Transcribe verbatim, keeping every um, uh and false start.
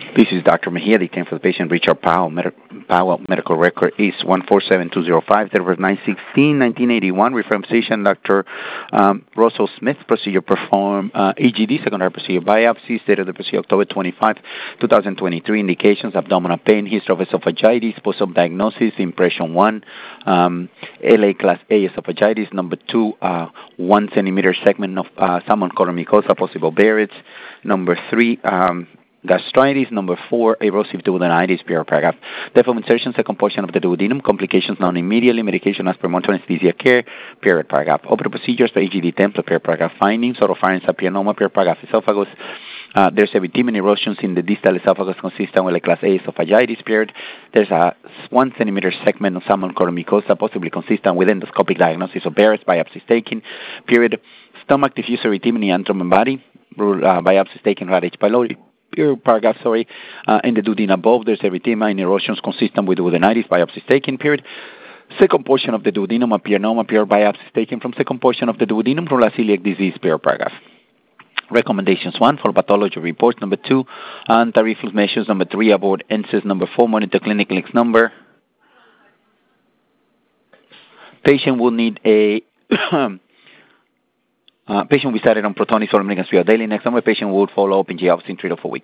This is Doctor Mejia. The time for the patient, Richard Powell. Medi- Powell medical record is one four seven two zero five, date of birth nine sixteen nineteen eighty-one. Reference patient, Doctor Um, Russell Smith. Procedure performed uh, A G D, secondary procedure biopsy. Date of the procedure October twenty-fifth, twenty twenty-three. Indications: abdominal pain, history of esophagitis, post-op diagnosis, impression one, um, L A class A esophagitis. Number two, uh, one centimeter segment of uh, salmon color mucosa, possible Barrett's. Number three, um, gastritis. Number four, erosive duodenitis, period paragraph. Depth of insertion, second portion of the duodenum, complications known immediately, medication as per monitoring anesthesia care, period paragraph. Open procedures for A G D template, period paragraph. Findings, oropharynx apianoma, period paragraph. Esophagus, uh, there's erythema erosions in the distal esophagus consistent with a class A esophagitis, period. There's a one centimeter segment of salmon color mucosa, possibly consistent with endoscopic diagnosis of Barrett's, biopsy taken, period. Stomach diffuse erythema in abdomen body, uh, biopsy taken, Rh pylori. Period paragraph, sorry, uh, in the duodenum above, there's erythema and erosions consistent with duodenitis, biopsy taken, period. Second portion of the duodenum, apianoma, period, biopsy taken from second portion of the duodenum, celiac disease, period paragraph. Recommendations: one, for pathology reports. Number two, anti-reflux measures. Number three, abort N S Y S. Number four, monitor clinical X number. Patient will need a Uh, patient will be started on protonix or omega daily. Next number, patient will follow up in G I in three to four weeks.